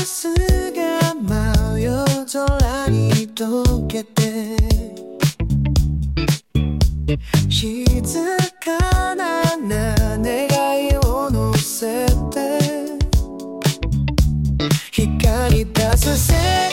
スが真夜空に溶けて静かな願いを乗せて光り出す